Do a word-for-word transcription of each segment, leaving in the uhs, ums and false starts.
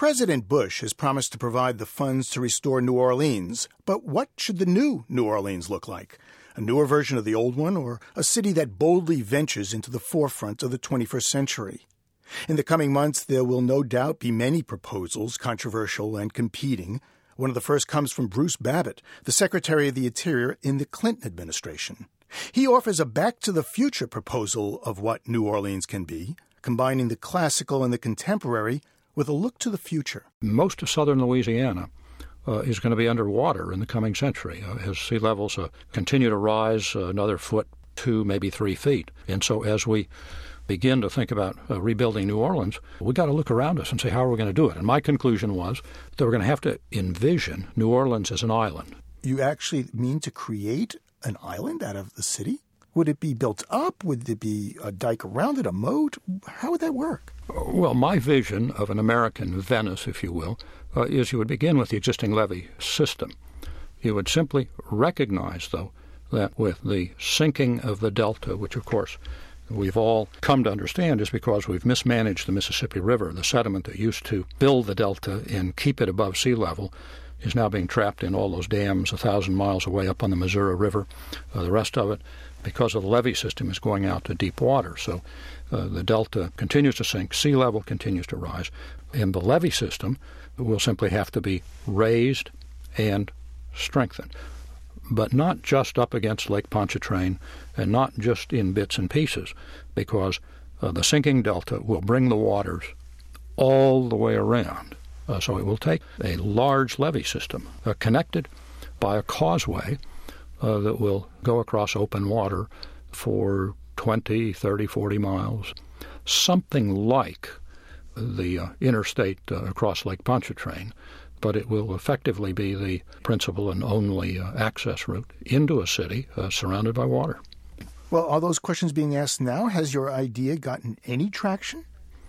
President Bush has promised to provide the funds to restore New Orleans, but what should the new New Orleans look like? A newer version of the old one, or a city that boldly ventures into the forefront of the twenty-first century? In the coming months, there will no doubt be many proposals, controversial and competing. One of the first comes from Bruce Babbitt, the Secretary of the Interior in the Clinton administration. He offers a back-to-the-future proposal of what New Orleans can be, combining the classical and the contemporary with a look to the future. Most of southern Louisiana uh, is going to be underwater in the coming century uh, as sea levels uh, continue to rise uh, another foot, two, maybe three feet. And so as we begin to think about uh, rebuilding New Orleans, we've got to look around us and say, how are we going to do it? And my conclusion was that we're going to have to envision New Orleans as an island. You actually mean to create an island out of the city? Would it be built up? Would there be a dike around it, a moat? How would that work? Well, my vision of an American Venice, if you will, uh, is you would begin with the existing levee system. You would simply recognize, though, that with the sinking of the delta, which, of course, we've all come to understand is because we've mismanaged the Mississippi River, the sediment that used to build the delta and keep it above sea level is now being trapped in all those dams a thousand miles away up on the Missouri River. Uh, the rest of it, because of the levee system, is going out to deep water. So uh, the delta continues to sink, sea level continues to rise, and the levee system will simply have to be raised and strengthened. But not just up against Lake Pontchartrain and not just in bits and pieces, because uh, the sinking delta will bring the waters all the way around. Uh, so it will take a large levee system uh, connected by a causeway uh, that will go across open water for twenty, thirty, forty miles, something like the uh, interstate uh, across Lake Pontchartrain, but it will effectively be the principal and only uh, access route into a city uh, surrounded by water. Well, are those questions being asked now? Has your idea gotten any traction?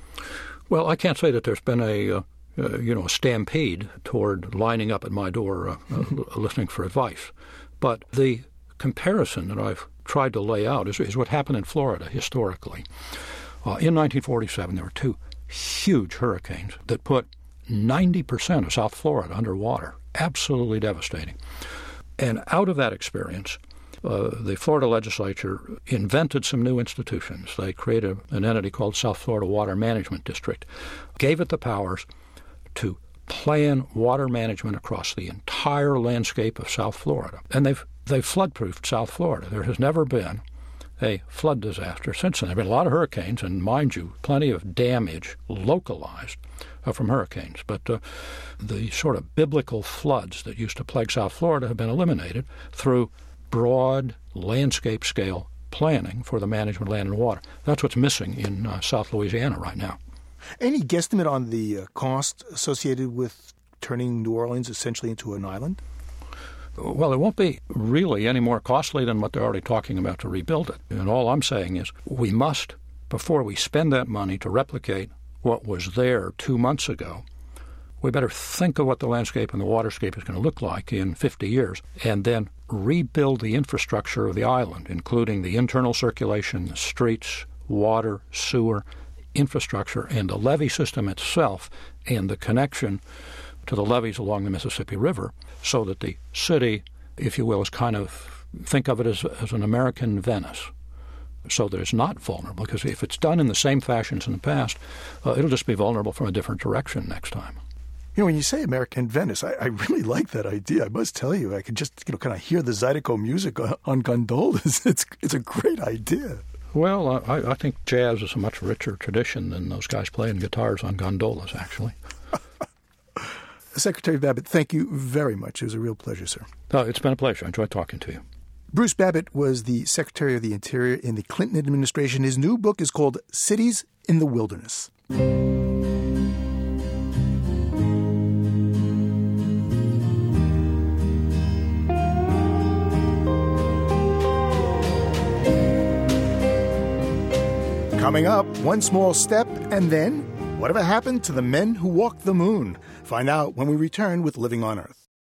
Well, I can't say that there's been a uh, Uh, you know, a stampede toward lining up at my door uh, uh, listening for advice. But the comparison that I've tried to lay out is, is what happened in Florida historically. Uh, in nineteen forty-seven, there were two huge hurricanes that put ninety percent of South Florida underwater, absolutely devastating. And out of that experience, uh, the Florida legislature invented some new institutions. They created an entity called South Florida Water Management District, gave it the powers to plan water management across the entire landscape of South Florida. And they've they've flood-proofed South Florida. There has never been a flood disaster since then. There have been a lot of hurricanes, and mind you, plenty of damage localized uh, from hurricanes. But uh, the sort of biblical floods that used to plague South Florida have been eliminated through broad landscape-scale planning for the management of land and water. That's what's missing in uh, South Louisiana right now. Any guesstimate on the uh, cost associated with turning New Orleans essentially into an island? Well, it won't be really any more costly than what they're already talking about to rebuild it. And all I'm saying is we must, before we spend that money to replicate what was there two months ago, we better think of what the landscape and the waterscape is going to look like in fifty years, and then rebuild the infrastructure of the island, including the internal circulation, the streets, water, sewer, infrastructure, and the levee system itself, and the connection to the levees along the Mississippi River, so that the city, if you will, is kind of, think of it as, as an American Venice, so that it's not vulnerable. Because if it's done in the same fashions in the past, uh, it'll just be vulnerable from a different direction next time. You know, when you say American Venice, I, I really like that idea. I must tell you, I could just, you know, kind of hear the Zydeco music on, on gondolas. It's it's a great idea. Well, I, I think jazz is a much richer tradition than those guys playing guitars on gondolas, actually. Secretary Babbitt, thank you very much. It was a real pleasure, sir. Oh, it's been a pleasure. I enjoyed talking to you. Bruce Babbitt was the Secretary of the Interior in the Clinton administration. His new book is called Cities in the Wilderness. Coming up, one small step, and then whatever happened to the men who walked the moon? Find out when we return with Living on Earth.